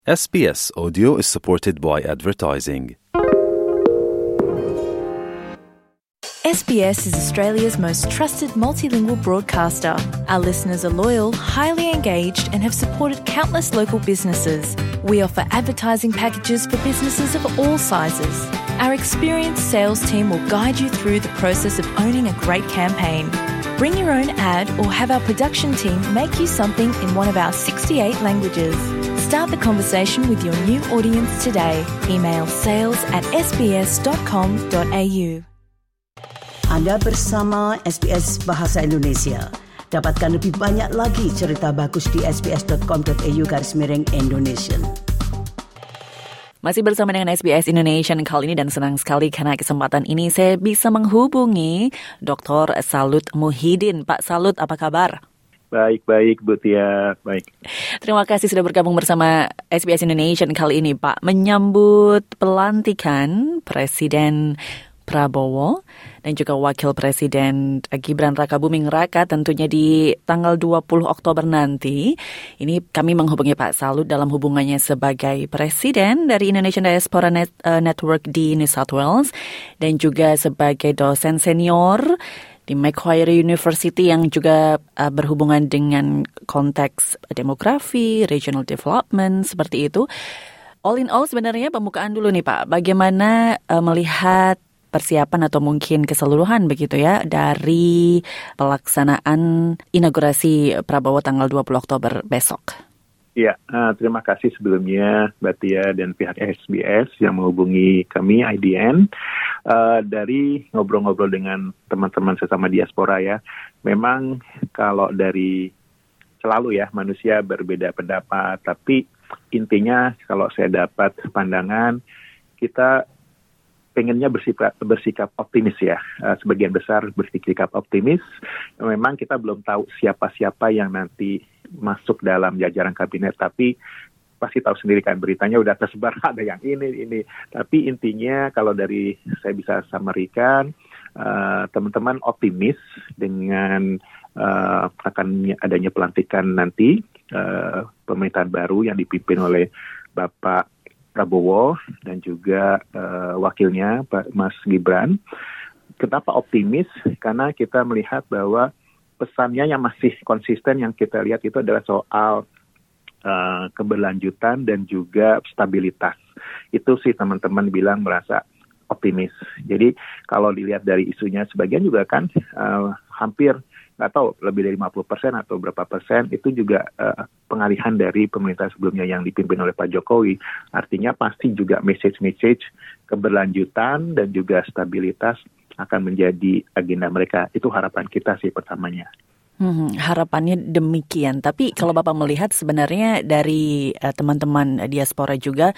SBS Audio is supported by advertising. SBS is Australia's most trusted multilingual broadcaster. Our listeners are loyal, highly engaged, and have supported countless local businesses. We offer advertising packages for businesses of all sizes. Our experienced sales team will guide you through the process of owning a great campaign. Bring your own ad or have our production team make you something in one of our 68 languages. Start the conversation with your new audience today. Email sales@sbs.com.au. Anda bersama SBS Bahasa Indonesia. Dapatkan lebih banyak lagi cerita bagus di sbs.com.au/Indonesian. Masih bersama dengan SBS Indonesia kali ini dan senang sekali karena kesempatan ini saya bisa menghubungi Dr. Salut Muhyiddin. Pak Salut, apa kabar? Baik, Bu Tia. Baik. Terima kasih sudah bergabung bersama SBS Indonesia kali ini, Pak. Menyambut pelantikan Presiden Prabowo dan juga Wakil Presiden Gibran Rakabuming Raka tentunya di tanggal 20 Oktober nanti. Ini kami menghubungi Pak Salut dalam hubungannya sebagai Presiden dari Indonesian Diaspora Network di New South Wales dan juga sebagai dosen senior di Macquarie University yang juga berhubungan dengan konteks demografi, regional development, seperti itu. All in all sebenarnya pembukaan dulu nih Pak, bagaimana melihat persiapan atau mungkin keseluruhan begitu ya dari pelaksanaan inaugurasi Prabowo tanggal 20 Oktober besok? Ya, terima kasih sebelumnya Mbak Tia dan pihak SBS yang menghubungi kami IDN dari ngobrol-ngobrol dengan teman-teman sesama diaspora ya. Memang kalau dari selalu ya manusia berbeda pendapat, tapi intinya kalau saya dapat pandangan kita pengennya bersikap optimis ya. Sebagian besar bersikap optimis. Memang kita belum tahu siapa-siapa yang nanti masuk dalam jajaran kabinet, tapi pasti tahu sendiri kan beritanya udah tersebar ada yang ini. Tapi intinya kalau dari saya bisa samarikan, teman-teman optimis dengan akan adanya pelantikan nanti pemerintahan baru yang dipimpin oleh Bapak Prabowo dan juga wakilnya Pak Mas Gibran. Kenapa optimis? Karena kita melihat bahwa pesannya yang masih konsisten yang kita lihat itu adalah soal keberlanjutan dan juga stabilitas. Itu sih teman-teman bilang merasa optimis. Jadi kalau dilihat dari isunya sebagian juga kan hampir nggak tahu lebih dari 50% atau berapa persen itu juga pengalihan dari pemerintah sebelumnya yang dipimpin oleh Pak Jokowi. Artinya pasti juga message keberlanjutan dan juga stabilitas akan menjadi agenda mereka. Itu harapan kita sih pertamanya. Harapannya demikian. Tapi kalau Bapak melihat sebenarnya dari teman-teman diaspora juga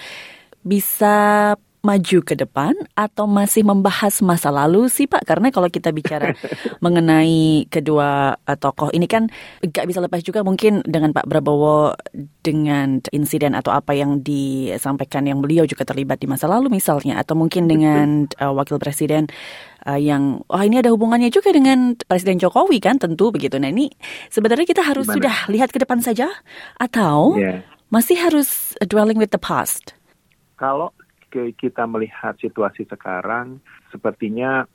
bisa maju ke depan atau masih membahas masa lalu sih Pak? Karena kalau kita bicara mengenai kedua tokoh ini kan gak bisa lepas juga mungkin dengan Pak Prabowo dengan insiden atau apa yang disampaikan yang beliau juga terlibat di masa lalu misalnya, atau mungkin dengan Wakil Presiden yang ini ada hubungannya juga dengan Presiden Jokowi kan tentu begitu. Nah ini sebenarnya kita harus sudah lihat ke depan saja atau masih harus dwelling with the past? Kalau kita melihat situasi sekarang, sepertinya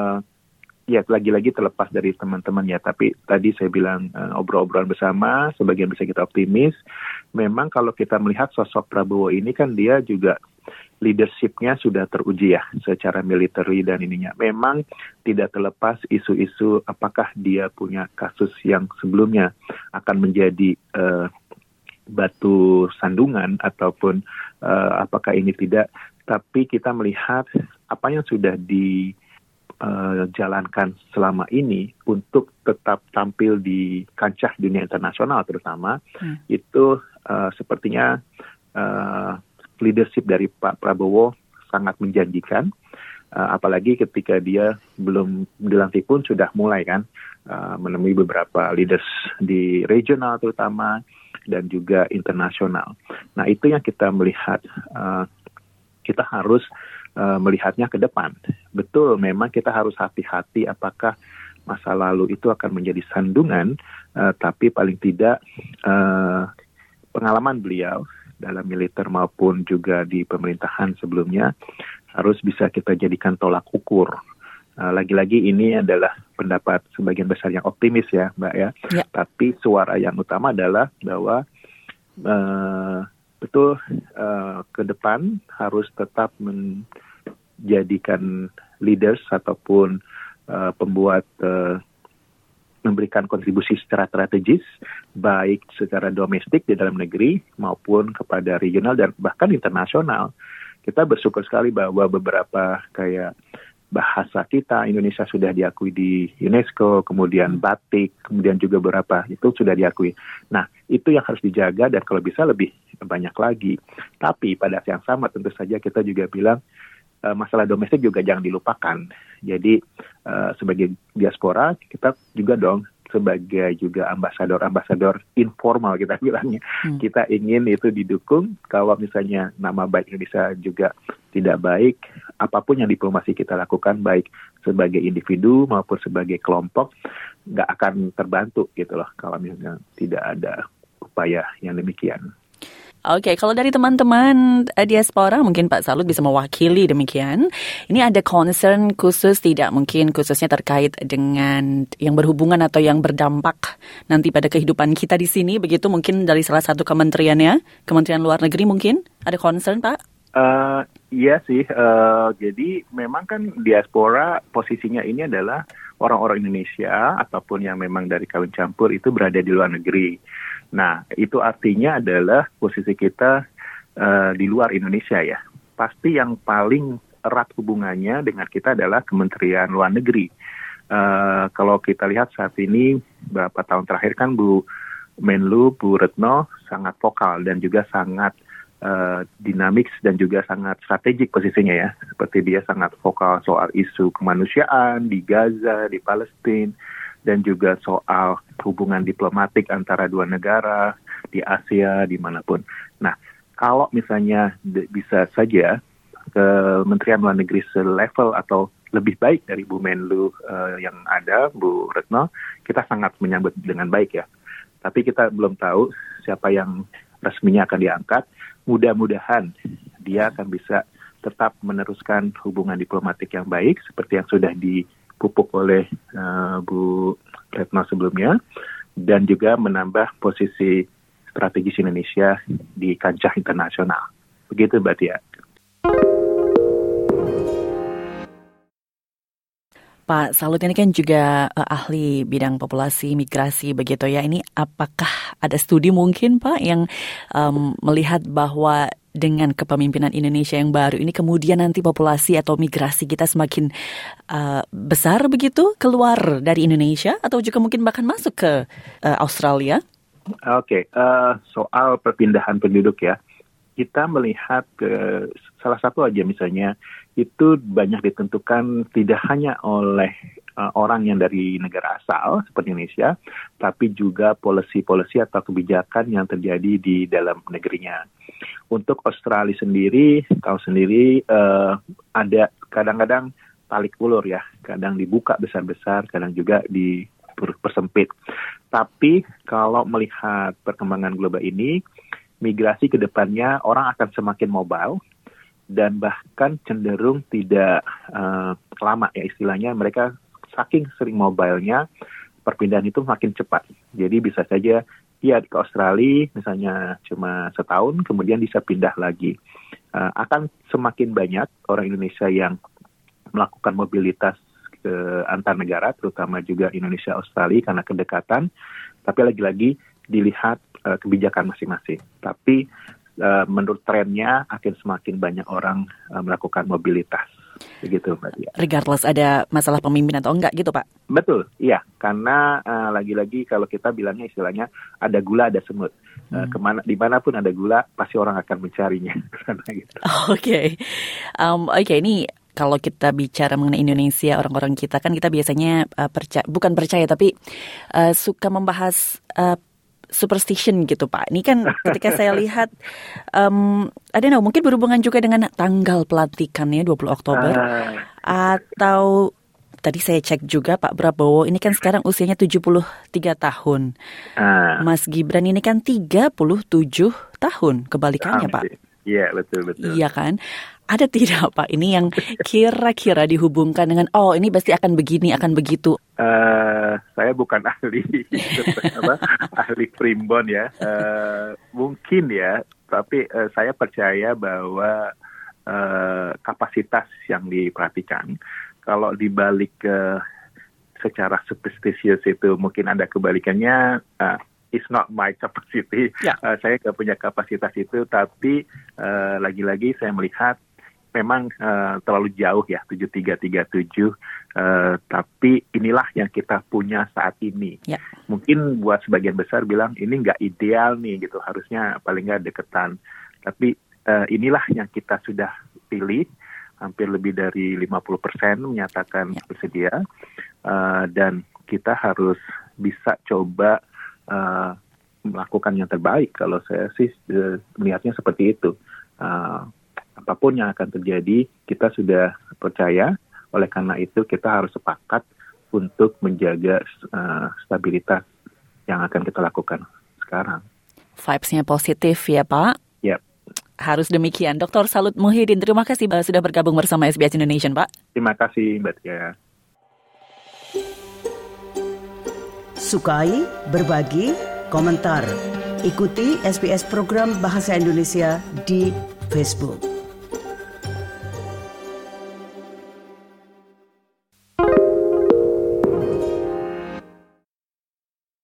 ya lagi-lagi terlepas dari teman-teman ya. Tapi tadi saya bilang obrol-obrolan bersama, sebagian bisa kita optimis. Memang kalau kita melihat sosok Prabowo ini kan dia juga leadership-nya sudah teruji ya secara military dan ininya. Memang tidak terlepas isu-isu apakah dia punya kasus yang sebelumnya akan menjadi batu sandungan ataupun apakah ini tidak, tapi kita melihat apa yang sudah dijalankan selama ini untuk tetap tampil di kancah dunia internasional terutama itu sepertinya leadership dari Pak Prabowo sangat menjanjikan, apalagi ketika dia belum dilantik pun sudah mulai kan menemui beberapa leaders di regional terutama dan juga internasional. Nah itu yang kita melihat, kita harus melihatnya ke depan. Betul, memang kita harus hati-hati apakah masa lalu itu akan menjadi sandungan, tapi paling tidak pengalaman beliau dalam militer maupun juga di pemerintahan sebelumnya harus bisa kita jadikan tolak ukur. Lagi-lagi ini adalah pendapat sebagian besar yang optimis ya Mbak ya. Tapi suara yang utama adalah bahwa ke depan harus tetap menjadikan leaders ataupun pembuat memberikan kontribusi secara strategis baik secara domestik di dalam negeri maupun kepada regional dan bahkan internasional. Kita bersyukur sekali bahwa beberapa kayak bahasa kita Indonesia sudah diakui di UNESCO, kemudian batik, kemudian juga beberapa itu sudah diakui. Nah, itu yang harus dijaga dan kalau bisa lebih banyak lagi. Tapi pada saat yang sama tentu saja kita juga bilang masalah domestik juga jangan dilupakan. Jadi sebagai diaspora kita juga dong sebagai juga ambasador informal kita bilangnya. Kita ingin itu didukung kalau misalnya nama baik Indonesia juga tidak baik, apapun yang diplomasi kita lakukan baik sebagai individu maupun sebagai kelompok nggak akan terbantu gitu loh kalau misalnya tidak ada upaya yang demikian. Oke, kalau dari teman-teman diaspora mungkin Pak Salut bisa mewakili demikian. Ini ada concern khusus tidak mungkin khususnya terkait dengan yang berhubungan atau yang berdampak nanti pada kehidupan kita di sini begitu mungkin dari salah satu kementeriannya, Kementerian Luar Negeri mungkin ada concern Pak? Iya sih, jadi memang kan diaspora posisinya ini adalah orang-orang Indonesia ataupun yang memang dari kawin campur itu berada di luar negeri. Nah, itu artinya adalah posisi kita di luar Indonesia ya. Pasti yang paling erat hubungannya dengan kita adalah Kementerian Luar Negeri. Kalau kita lihat saat ini, beberapa tahun terakhir kan Bu Menlu, Bu Retno sangat vokal dan juga sangat dinamis dan juga sangat strategik posisinya ya. Seperti dia sangat vokal soal isu kemanusiaan di Gaza, di Palestina, dan juga soal hubungan diplomatik antara dua negara di Asia, dimanapun. Nah, kalau misalnya bisa saja Kementerian Luar Negeri selevel atau lebih baik dari Bu Menlu yang ada, Bu Retno, kita sangat menyambut dengan baik ya. Tapi kita belum tahu siapa yang resminya akan diangkat. Mudah-mudahan dia akan bisa tetap meneruskan hubungan diplomatik yang baik seperti yang sudah dipupuk oleh Bu Retno sebelumnya dan juga menambah posisi strategis Indonesia di kancah internasional. Begitu Mbak Tia. Pak Salut ini kan juga ahli bidang populasi migrasi begitu ya. Ini apakah ada studi mungkin Pak yang melihat bahwa dengan kepemimpinan Indonesia yang baru ini kemudian nanti populasi atau migrasi kita semakin besar begitu keluar dari Indonesia atau juga mungkin bahkan masuk ke Australia? Oke, soal perpindahan penduduk ya. Kita melihat salah satu aja misalnya itu banyak ditentukan tidak hanya oleh orang yang dari negara asal seperti Indonesia, tapi juga policy atau kebijakan yang terjadi di dalam negerinya. Untuk Australia sendiri, tahu sendiri ada kadang-kadang tarik ulur ya, kadang dibuka besar-besar, kadang juga dipersempit. Tapi kalau melihat perkembangan global ini, migrasi ke depannya orang akan semakin mobile dan bahkan cenderung tidak lama ya istilahnya. Mereka saking sering mobile-nya, perpindahan itu makin cepat. Jadi bisa saja dia ke Australia misalnya cuma setahun, kemudian bisa pindah lagi. Akan semakin banyak orang Indonesia yang melakukan mobilitas ke antar negara, terutama juga Indonesia-Australia karena kedekatan. Tapi lagi-lagi dilihat kebijakan masing-masing. Tapi menurut trennya akan semakin banyak orang melakukan mobilitas. Begitu Mbak Tia. Regardless ada masalah pemimpin atau enggak gitu Pak? Betul, iya. Karena lagi-lagi kalau kita bilangnya istilahnya ada gula ada semut. Dimanapun ada gula pasti orang akan mencarinya. Gitu. Oke, ini kalau kita bicara mengenai Indonesia, orang-orang kita kan kita biasanya bukan percaya tapi suka membahas superstition gitu Pak. Ini kan ketika saya lihat, mungkin berhubungan juga dengan tanggal pelantikannya 20 Oktober. Atau tadi saya cek juga Pak Prabowo ini kan sekarang usianya 73 tahun. Mas Gibran ini kan 37 tahun, kebalikannya Pak. Iya, betul. Iya kan? Ada tidak Pak ini yang kira-kira dihubungkan dengan ini pasti akan begini, akan begitu? Saya bukan ahli ahli primbon ya. Mungkin ya, tapi saya percaya bahwa kapasitas yang diperhatikan, kalau dibalik secara superstitious itu mungkin ada kebalikannya. It's not my capacity. Saya nggak punya kapasitas itu, tapi lagi-lagi saya melihat memang terlalu jauh ya 7337. Tapi inilah yang kita punya saat ini. Mungkin buat sebagian besar bilang ini nggak ideal nih gitu, harusnya paling nggak deketan. Tapi inilah yang kita sudah pilih, hampir lebih dari 50% menyatakan bersedia, dan kita harus bisa coba melakukan yang terbaik. Kalau saya sih melihatnya seperti itu. Apapun yang akan terjadi, kita sudah percaya. Oleh karena itu kita harus sepakat untuk menjaga stabilitas yang akan kita lakukan sekarang. Vibes-nya positif ya Pak? Yep. Harus demikian. Dr. Salut Muhyiddin, terima kasih sudah bergabung bersama SBS Indonesia Pak. Terima kasih Mbak Tia. Sukai, berbagi, komentar. Ikuti SBS program Bahasa Indonesia di Facebook.